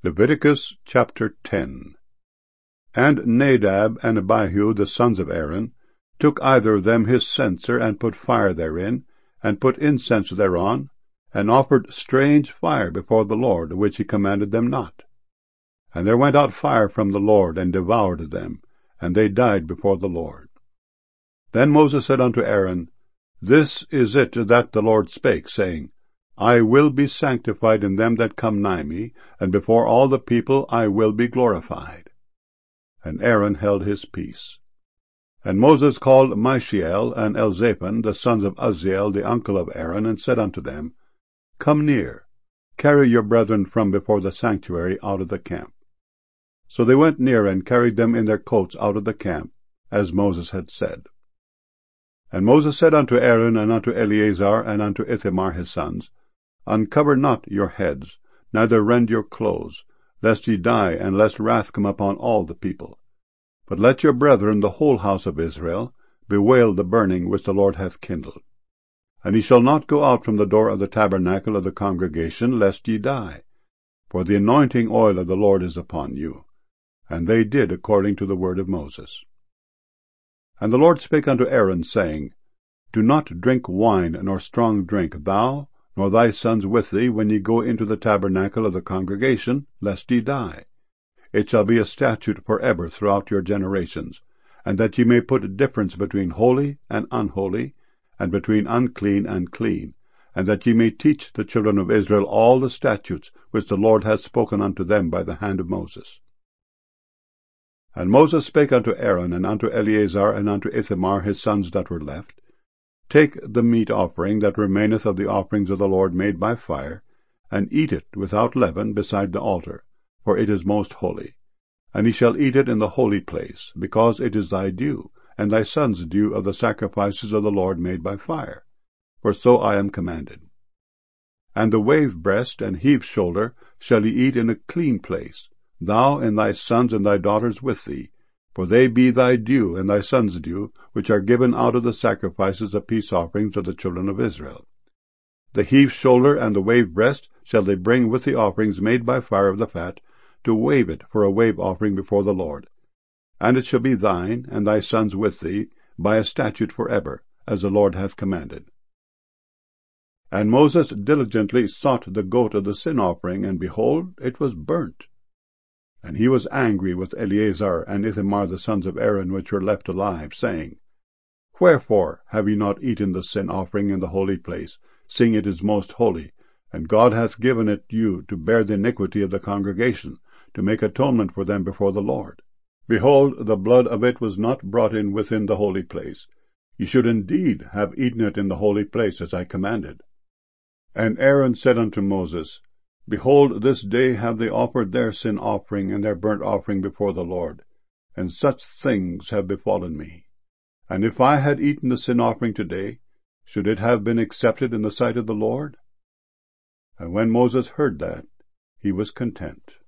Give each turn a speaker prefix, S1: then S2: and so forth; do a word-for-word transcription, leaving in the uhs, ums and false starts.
S1: Leviticus chapter ten. And Nadab and Abihu the sons of Aaron took either of them his censer, and put fire therein, and put incense thereon, and offered strange fire before the Lord, which he commanded them not. And there went out fire from the Lord, and devoured them, and they died before the Lord. Then Moses said unto Aaron, This is it that the Lord spake, saying, I will be sanctified in them that come nigh me, and before all the people I will be glorified. And Aaron held his peace. And Moses called Mishael and Elzaphan, the sons of Uzziel, the uncle of Aaron, and said unto them, Come near, carry your brethren from before the sanctuary out of the camp. So they went near, and carried them in their coats out of the camp, as Moses had said. And Moses said unto Aaron, and unto Eleazar, and unto Ithamar his sons, Uncover not your heads, neither rend your clothes, lest ye die, and lest wrath come upon all the people. But let your brethren, the whole house of Israel, bewail the burning which the Lord hath kindled. And ye shall not go out from the door of the tabernacle of the congregation, lest ye die. For the anointing oil of the Lord is upon you. And they did according to the word of Moses. And the Lord spake unto Aaron, saying, Do not drink wine nor strong drink, thou, nor thy sons with thee, when ye go into the tabernacle of the congregation, lest ye die. It shall be a statute for ever throughout your generations, and that ye may put difference between holy and unholy, and between unclean and clean, and that ye may teach the children of Israel all the statutes which the Lord hath spoken unto them by the hand of Moses. And Moses spake unto Aaron, and unto Eleazar, and unto Ithamar his sons that were left, Take the meat offering that remaineth of the offerings of the Lord made by fire, and eat it without leaven beside the altar, for it is most holy. And ye shall eat it in the holy place, because it is thy due, and thy son's due of the sacrifices of the Lord made by fire. For so I am commanded. And the wave breast and heave shoulder shall ye eat in a clean place, thou and thy sons and thy daughters with thee, for they be thy due and thy sons' due, which are given out of the sacrifices of peace offerings of the children of Israel. The heave shoulder and the wave breast shall they bring with the offerings made by fire of the fat, to wave it for a wave offering before the Lord. And it shall be thine, and thy sons with thee, by a statute for ever, as the Lord hath commanded. And Moses diligently sought the goat of the sin offering, and behold, it was burnt. And he was angry with Eleazar and Ithamar the sons of Aaron, which were left alive, saying, Wherefore have ye not eaten the sin offering in the holy place, seeing it is most holy, and God hath given it you to bear the iniquity of the congregation, to make atonement for them before the Lord? Behold, the blood of it was not brought in within the holy place. Ye should indeed have eaten it in the holy place, as I commanded. And Aaron said unto Moses, Behold, this day have they offered their sin offering and their burnt offering before the Lord, and such things have befallen me. And if I had eaten the sin offering today, should it have been accepted in the sight of the Lord? And when Moses heard that, he was content.